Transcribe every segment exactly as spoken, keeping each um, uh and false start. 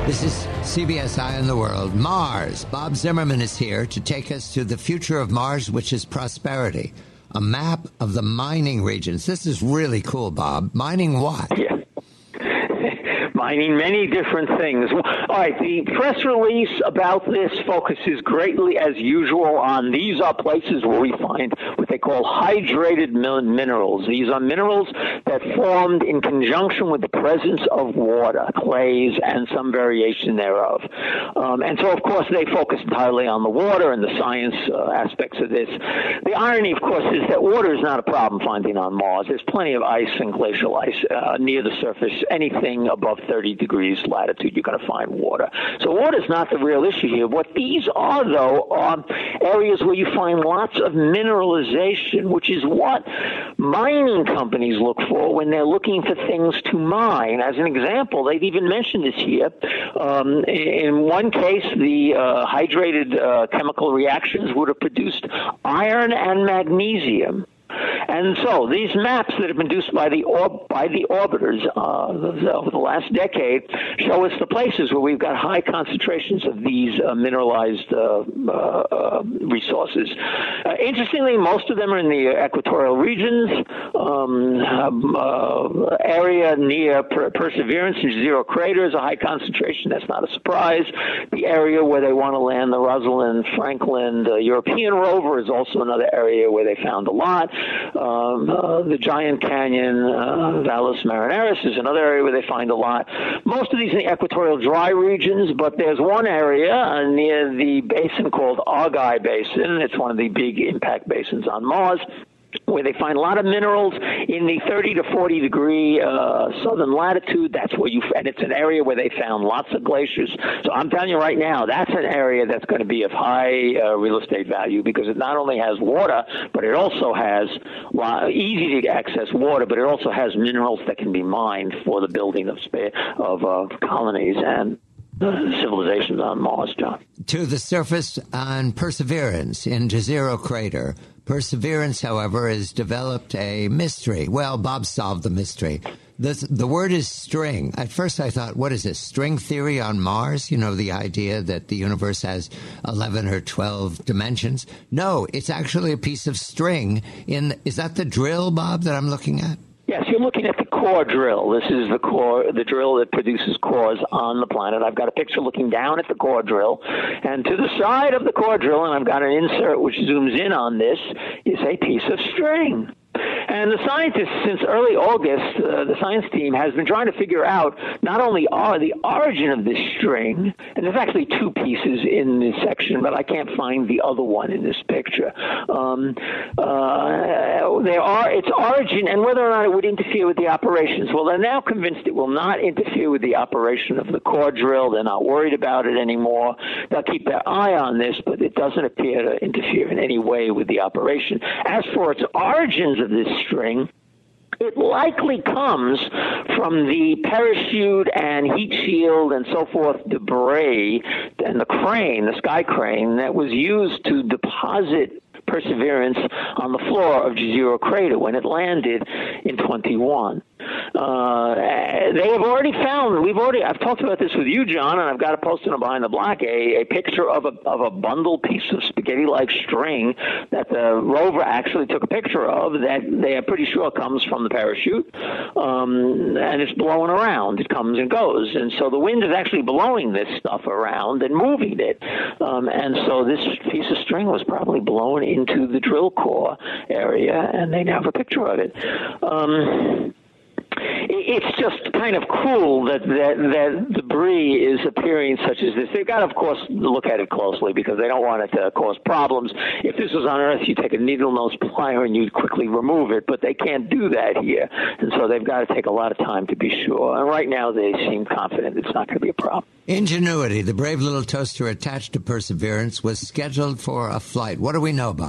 This is C B S Eye on the World. Mars. Bob Zimmerman is here to take us to the future of Mars, which is prosperity. A map of the mining regions. This is really cool, Bob. Mining what? Yeah. Mining many different things. All right, the press release about this focuses greatly, as usual, on these are places where we find what they call hydrated minerals. These are minerals that formed in conjunction with the presence of water, clays, and some variation thereof. Um, and so, of course, they focus entirely on the water and the science uh, aspects of this. The irony, of course, is that water is not a problem finding on Mars. There's plenty of ice and glacial ice uh, near the surface. Anything above thirty degrees latitude, you're going to find water. So water is not the real issue here. What these are, though, are areas where you find lots of mineralization, which is what mining companies look for when they're looking for things to mine. As an example, they've even mentioned this here. Um, in one case, the uh, hydrated uh, chemical reactions would have produced iron and magnesium. And so these maps that have been produced by the orb, by the orbiters uh, over the last decade show us the places where we've got high concentrations of these uh, mineralized uh, uh, resources. Uh, interestingly, most of them are in the equatorial regions, um, uh, area near per- Perseverance and Jezero Crater is a high concentration. That's not a surprise. The area where they want to land the Rosalind Franklin the European rover is also another area where they found a lot. Um, uh, the Giant Canyon, uh, Valles Marineris is another area where they find a lot. Most of these in the equatorial dry regions, but there's one area uh, near the basin called Argyll Basin. It's one of the big impact basins on Mars, where they find a lot of minerals in the thirty to forty degree uh, southern latitude. That's where you, and it's an area where they found lots of glaciers. So I'm telling you right now, that's an area that's going to be of high uh, real estate value because it not only has water, but it also has uh, easy to access water, but it also has minerals that can be mined for the building of spa- of uh, colonies and Uh, civilizations on Mars, John. To the surface on Perseverance in Jezero Crater. Perseverance, however, has developed a mystery. Well, Bob solved the mystery. The, the word is string. At first I thought, what is this, string theory on Mars? You know, the idea that the universe has eleven or twelve dimensions. No, it's actually a piece of string. In Is that the drill, Bob, that I'm looking at? Yes, you're looking at the core drill. This is the core, the drill that produces cores on the planet. I've got a picture looking down at the core drill, and to the side of the core drill, and I've got an insert which zooms in on this, is a piece of string. And the scientists, since early August, uh, the science team has been trying to figure out not only are the origin of this string, and there's actually two pieces in this section, but I can't find the other one in this picture. Um, uh, there are its origin and whether or not it would interfere with the operations. Well, they're now convinced it will not interfere with the operation of the core drill. They're not worried about it anymore. They'll keep their eye on this, but it doesn't appear to interfere in any way with the operation. As for its origins of this string, it likely comes from the parachute and heat shield and so forth debris and the crane, the sky crane, that was used to deposit Perseverance on the floor of Jezero Crater when it landed in twenty-one. Uh, they have already found, we've already, I've talked about this with you, John, and I've got a posted on Behind the Block, a, a picture of a, of a bundled piece of spaghetti-like string that the rover actually took a picture of that they are pretty sure comes from the parachute, um, and it's blowing around. It comes and goes, and so the wind is actually blowing this stuff around and moving it, um, and so this piece of string was probably blown into the drill core area, and they now have a picture of it. Um, It's just kind of cool that, that that debris is appearing such as this. They've got to, of course, look at it closely because they don't want it to cause problems. If this was on Earth, you take a needle-nose plier and you'd quickly remove it, but they can't do that here. And so they've got to take a lot of time to be sure. And right now they seem confident it's not going to be a problem. Ingenuity, the brave little toaster attached to Perseverance, was scheduled for a flight. What do we know, Bob?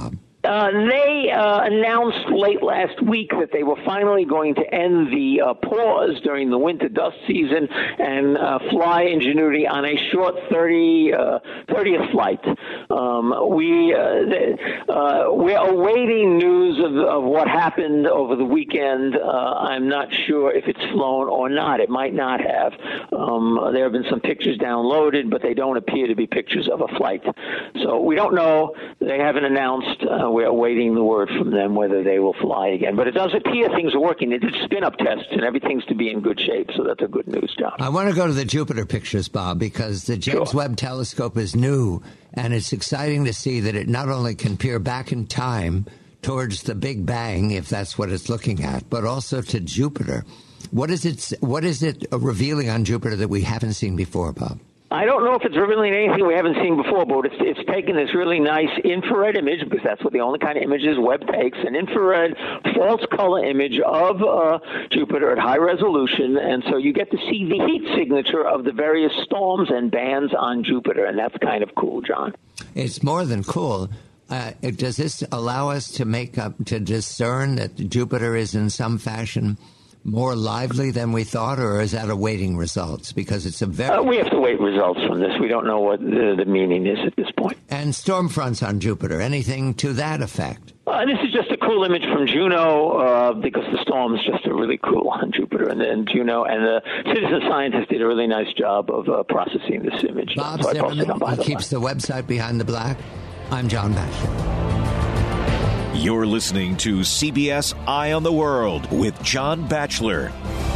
uh, they uh, announced late last week that they were finally going to end the uh, pause during the winter dust season and uh, fly Ingenuity on a short thirty, uh, thirtieth flight. Um, we, uh, uh, we're awaiting news of, of what happened over the weekend. Uh, I'm not sure if it's flown or not. It might not have. Um, there have been some pictures downloaded, but they don't appear to be pictures of a flight. So we don't know. They haven't announced. Uh, we're awaiting the word from them whether they will fly again. But it does appear things are working. They did spin-up tests, and everything's to be in good shape, so that's a good news, John. I want to go to the Jupiter pictures, Bob, because the James Sure. Webb Telescope is new, and it's exciting to see that it not only can peer back in time towards the Big Bang, if that's what it's looking at, but also to Jupiter. What is it, what is it revealing on Jupiter that we haven't seen before, Bob? I don't know if it's revealing anything we haven't seen before, but it's it's taken this really nice infrared image, because that's what the only kind of images Webb takes, an infrared false color image of uh, Jupiter at high resolution, and so you get to see the heat signature of the various storms and bands on Jupiter, and that's kind of cool, John. It's more than cool. Uh, it, does this allow us to make up, to discern that Jupiter is in some fashion more lively than we thought, or is that awaiting results? Because it's a very... Uh, we have to wait results from this. We don't know what the, the meaning is at this point. And storm fronts on Jupiter, anything to that effect? Uh, this is just a cool image from Juno, uh, because the storms just are really cool on Jupiter. And then Juno and the citizen scientists did a really nice job of uh, processing this image. Bob so Zimmerman keeps the website Behind the Black. I'm John Batchelor. You're listening to C B S Eye on the World with John Batchelor.